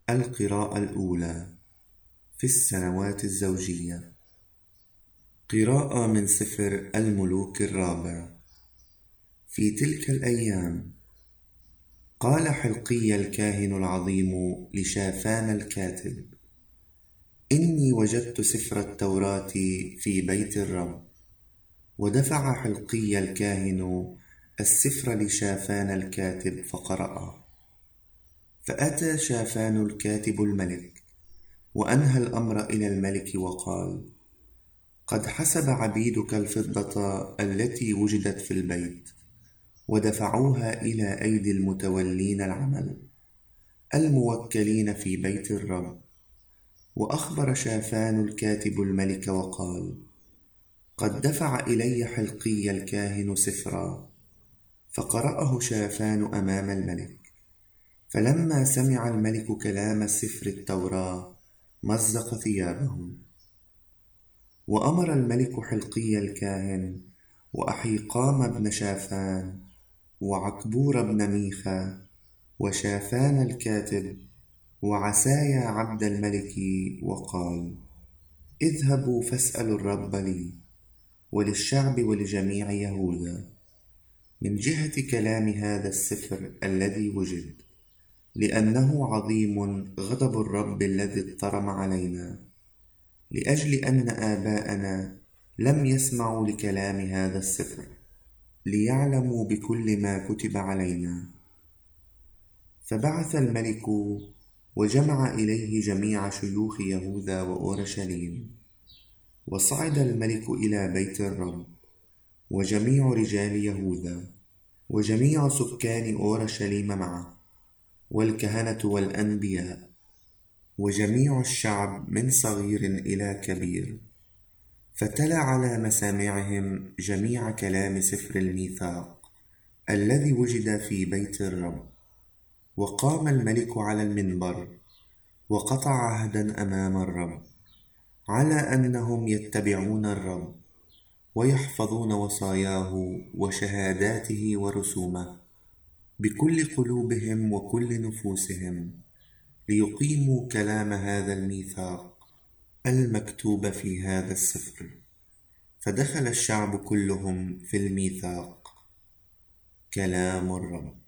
القراءة الأولى في السنوات الزوجية. قراءة من سفر الملوك الرابع. في تلك الأيام قال حلقي الكاهن العظيم لشافان الكاتب: إني وجدت سفر التوراة في بيت الرب. ودفع حلقي الكاهن السفر لشافان الكاتب فقرأه. فأتى شافان الكاتب الملك، وأنهى الأمر إلى الملك وقال: قد حسب عبيدك الفضة التي وجدت في البيت، ودفعوها إلى أيدي المتولين العمل الموكلين في بيت الرب. وأخبر شافان الكاتب الملك وقال: قد دفع إلي حلقي الكاهن سفرا. فقرأه شافان أمام الملك. فلما سمع الملك كلام سفر التوراة مزق ثيابه. وأمر الملك حلقي الكاهن وأحيقام بن شافان وعكبور بن ميخا وشافان الكاتب وعسايا عبد الملك، وقال: اذهبوا فاسألوا الرب لي وللشعب ولجميع يهوذا من جهة كلام هذا السفر الذي وجد، لأنه عظيم غضب الرب الذي اضطرم علينا، لأجل أن آباءنا لم يسمعوا لكلام هذا السفر، ليعلموا بكل ما كتب علينا. فبعث الملك وجمع إليه جميع شيوخ يهوذا وأورشليم. وصعد الملك إلى بيت الرب، وجميع رجال يهوذا وجميع سكان أورشليم معه، والكهنة والأنبياء وجميع الشعب من صغير إلى كبير. فتلا على مسامعهم جميع كلام سفر الميثاق الذي وجد في بيت الرب. وقام الملك على المنبر وقطع عهدا أمام الرب على أنهم يتبعون الرب ويحفظون وصاياه وشهاداته ورسومه بكل قلوبهم وكل نفوسهم، ليقيموا كلام هذا الميثاق المكتوب في هذا السفر. فدخل الشعب كلهم في الميثاق. كلام الرب.